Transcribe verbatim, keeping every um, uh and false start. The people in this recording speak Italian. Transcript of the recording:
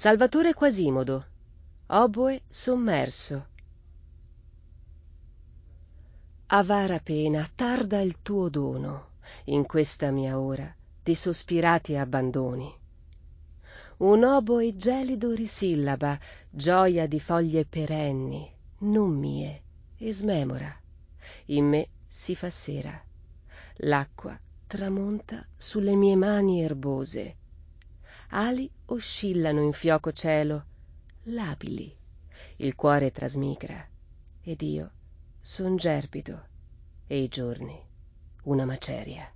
Salvatore Quasimodo, oboe sommerso. Avara pena, tarda il tuo dono in questa mia ora di sospirati abbandoni. Un oboe gelido risillaba, gioia di foglie perenni, non mie, e smemora. In me si fa sera, l'acqua tramonta sulle mie mani erbose, ali oscillano in fioco cielo, labili, il cuore trasmigra, ed io son gerbido, e i giorni una maceria.